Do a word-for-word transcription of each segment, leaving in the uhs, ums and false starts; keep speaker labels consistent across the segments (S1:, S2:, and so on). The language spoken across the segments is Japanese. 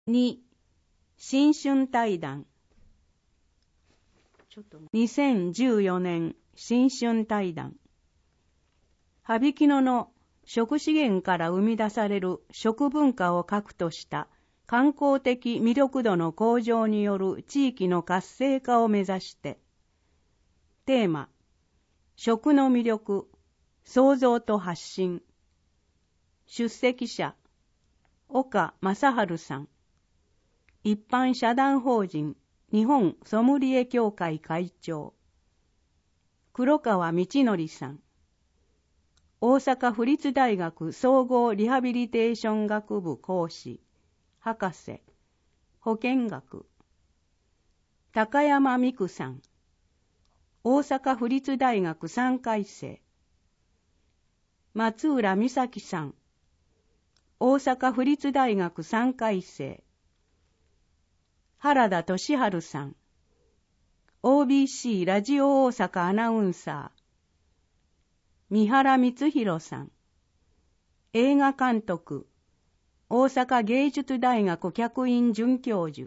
S1: に、新春対談。にせんじゅうよねん新春対談。羽曳野の食資源から生み出される食文化を核とした観光的魅力度の向上による地域の活性化を目指して、テーマ、食の魅力、創造と発信。出席者、岡正治さん。一般社団法人日本ソムリエ協会会長。黒川道則さん。大阪府立大学総合リハビリテーション学部講師、博士、保健学。高山美久さん。大阪府立大学さんかい生。松浦美咲さん。大阪府立大学さんかい生。原田俊治さん。オービーシー ラジオ大阪アナウンサー。三原光弘さん。映画監督。大阪芸術大学客員准教授。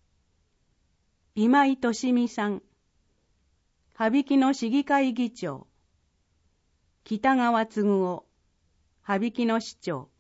S1: 今井俊美さん。羽曳野市議会議長。北川嗣夫。羽曳野市長。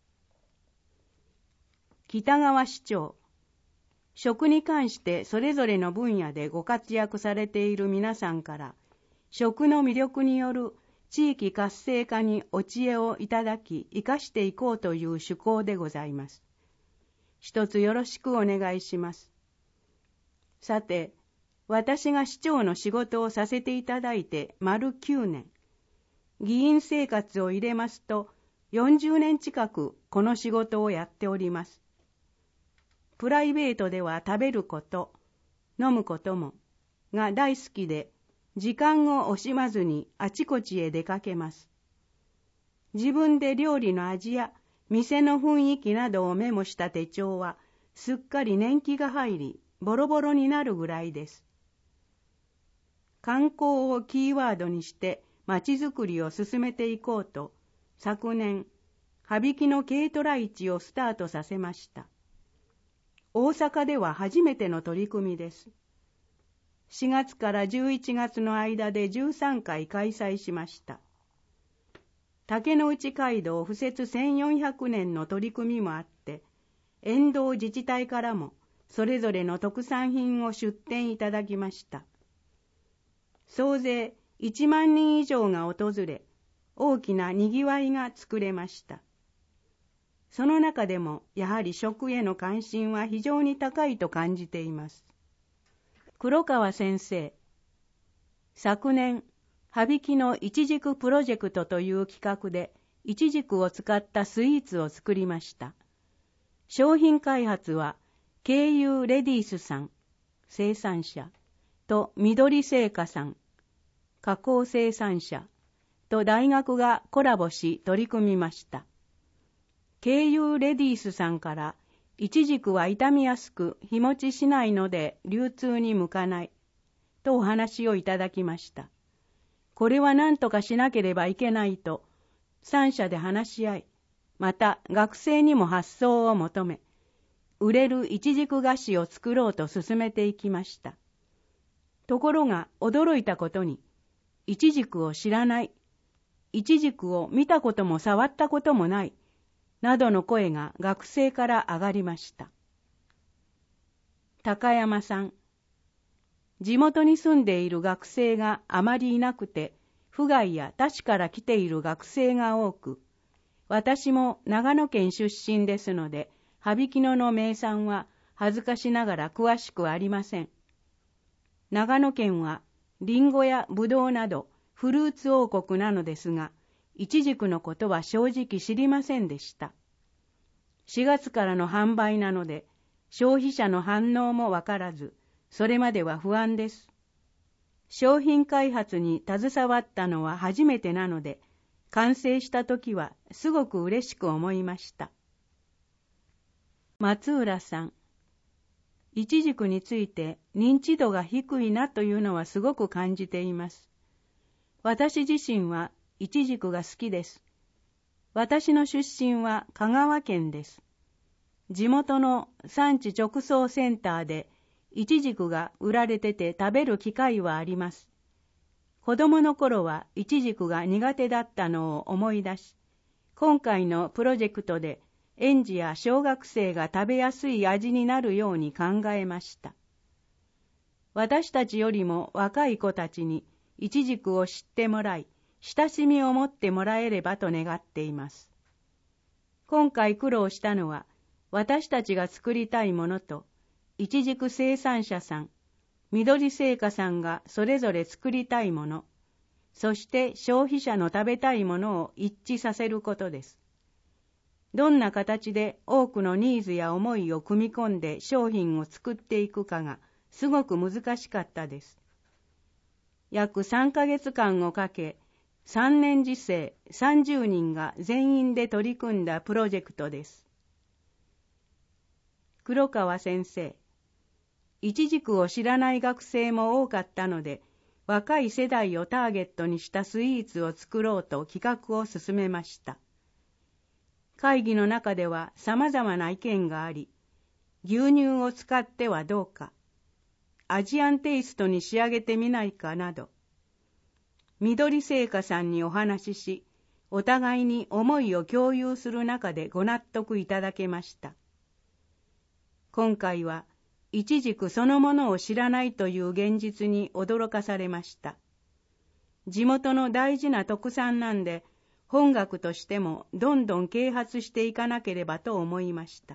S1: 北川市長。食に関してそれぞれの分野でご活躍されている皆さんから、食の魅力による地域活性化にお知恵をいただき、生かしていこうという趣向でございます。一つよろしくお願いします。さて、私が市長の仕事をさせていただいて丸きゅうねん、議員生活を入れますとよんじゅうねん近くこの仕事をやっております。プライベートでは食べること、飲むこともが大好きで、時間を惜しまずにあちこちへ出かけます。自分で料理の味や店の雰囲気などをメモした手帳はすっかり年季が入り、ボロボロになるぐらいです。観光をキーワードにして街づくりを進めていこうと、昨年、羽曳野軽トラ市をスタートさせました。大阪では初めての取り組みです。しがつからじゅういちがつの間でじゅうさんかい開催しました。竹之内街道敷設せんよんひゃくねんの取り組みもあって、沿道自治体からもそれぞれの特産品を出展いただきました。総勢いちまんにん以上が訪れ、大きなにぎわいが作れました。その中でもやはり食への関心は非常に高いと感じています。黒川先生、昨年、羽曳野いちじくプロジェクトという企画で、いちじくを使ったスイーツを作りました。商品開発は、ケーユーレディースさん、生産者、と緑製菓さん、加工生産者、と大学がコラボし取り組みました。ケーユーレディースさんから、イチジクは傷みやすく日持ちしないので流通に向かない、とお話をいただきました。これは何とかしなければいけないと、三者で話し合い、また学生にも発想を求め、売れるイチジク菓子を作ろうと進めていきました。ところが驚いたことに、イチジクを知らない、イチジクを見たことも触ったこともない、などの声が学生から上がりました。高山さん、地元に住んでいる学生があまりいなくて、府外や他市から来ている学生が多く、私も長野県出身ですので、羽曳野の名産は恥ずかしながら詳しくありません。長野県はリンゴやブドウなどフルーツ王国なのですが、イチジクのことは正直知りませんでした。しがつからの販売なので、消費者の反応もわからず、それまでは不安です。商品開発に携わったのは初めてなので、完成したときはすごく嬉しく思いました。松浦さん、イチジクについて認知度が低いなというのはすごく感じています。私自身はイチジクが好きです。私の出身は香川県です。 地元の産地直送センターでイチジクが売られてて食べる機会はあります。子供の頃はイチジクが苦手だったのを思い出し、今回のプロジェクトで園児や小学生が食べやすい味になるように考えました。私たちよりも若い子たちにイチジクを知ってもらい、親しみを持ってもらえればと願っています。今回苦労したのは、私たちが作りたいものと、イチジク生産者さん、緑製菓さんがそれぞれ作りたいもの、そして消費者の食べたいものを一致させることです。どんな形で多くのニーズや思いを組み込んで商品を作っていくかがすごく難しかったです。約さんかげつかんをかけ、さんねん次生さんじゅうにんが全員で取り組んだプロジェクトです。黒川先生、イチジクを知らない学生も多かったので、若い世代をターゲットにしたスイーツを作ろうと企画を進めました。会議の中では様々な意見があり、牛乳を使ってはどうか、アジアンテイストに仕上げてみないかなど、緑製菓さんにお話しし、お互いに思いを共有する中でご納得いただけました。今回は、イチジクそのものを知らないという現実に驚かされました。地元の大事な特産なんで、本学としてもどんどん啓発していかなければと思いました。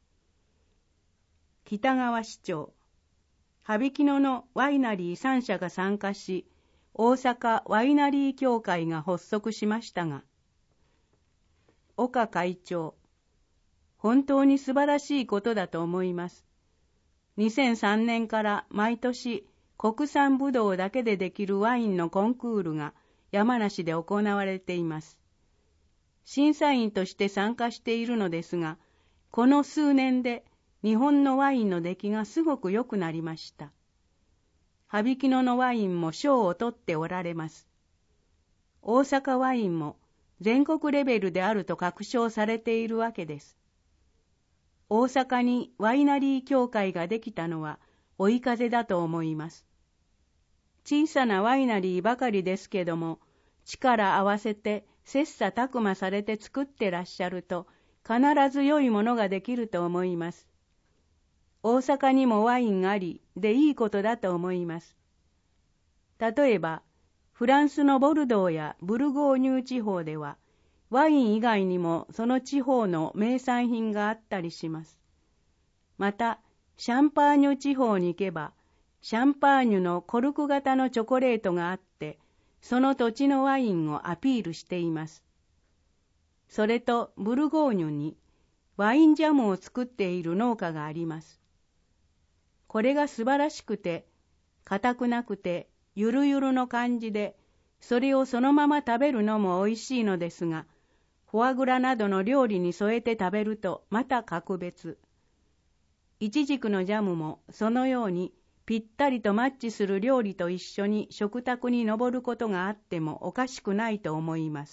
S1: 北川市長、羽曳野のワイナリーさん社が参加し、大阪ワイナリー協会が発足しましたが、岡会長、本当に素晴らしいことだと思います。にせんさんねんから毎年国産ブドウだけでできるワインのコンクールが山梨で行われています。審査員として参加しているのですが、この数年で日本のワインの出来がすごく良くなりました。羽曳野のワインも賞を取っておられます。大阪ワインも全国レベルであると確証されているわけです。大阪にワイナリー協会ができたのは追い風だと思います。小さなワイナリーばかりですけども、力合わせて切磋琢磨されて作ってらっしゃると必ず良いものができると思います。大阪にもワインありでいいことだと思います。例えば、フランスのボルドーやブルゴーニュ地方では、ワイン以外にもその地方の名産品があったりします。また、シャンパーニュ地方に行けば、シャンパーニュのコルク型のチョコレートがあって、その土地のワインをアピールしています。それとブルゴーニュにワインジャムを作っている農家があります。これが素晴らしくて、硬くなくて、ゆるゆるの感じで、それをそのまま食べるのもおいしいのですが、フォアグラなどの料理に添えて食べるとまた格別。イチジクのジャムもそのようにぴったりとマッチする料理と一緒に食卓に上ることがあってもおかしくないと思います。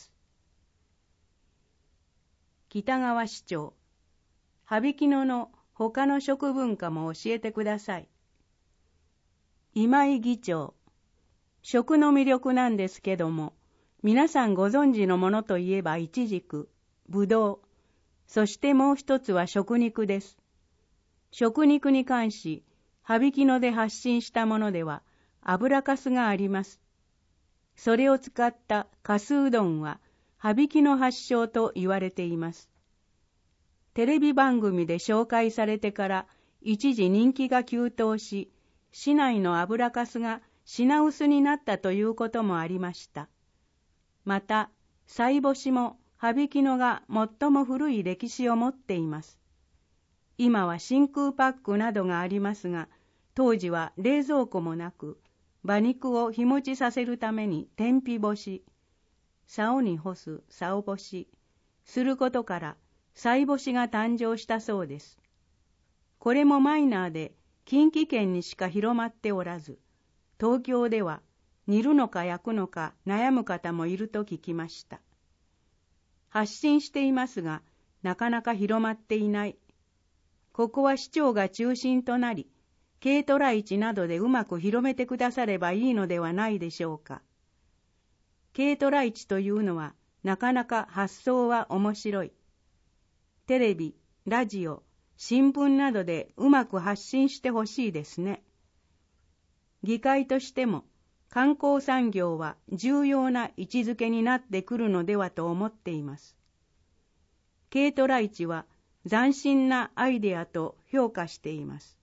S1: 北川市長、羽曳野の他の食文化も教えてください。今井議長、食の魅力なんですけども、皆さんご存知のものといえばイチジク、ブドウ、そしてもう一つは食肉です。食肉に関し、羽曳野で発信したものでは油かすがあります。それを使ったかすうどんは羽曳野発祥と言われています。テレビ番組で紹介されてから一時人気が急騰し、市内の油かすが品薄になったということもありました。また、菜干しも羽曳野が最も古い歴史を持っています。今は真空パックなどがありますが、当時は冷蔵庫もなく、馬肉を日持ちさせるために天日干し、竿に干す竿干し、することから、菜干しが誕生したそうです。これもマイナーで近畿圏にしか広まっておらず、東京では煮るのか焼くのか悩む方もいると聞きました。発信していますが、なかなか広まっていない。 ここは市長が中心となり、軽トラ市などでうまく広めてくださればいいのではないでしょうか。軽トラ市というのはなかなか発想は面白い。テレビ、ラジオ、新聞などでうまく発信してほしいですね。議会としても観光産業は重要な位置づけになってくるのではと思っています。軽トラ市は斬新なアイデアと評価しています。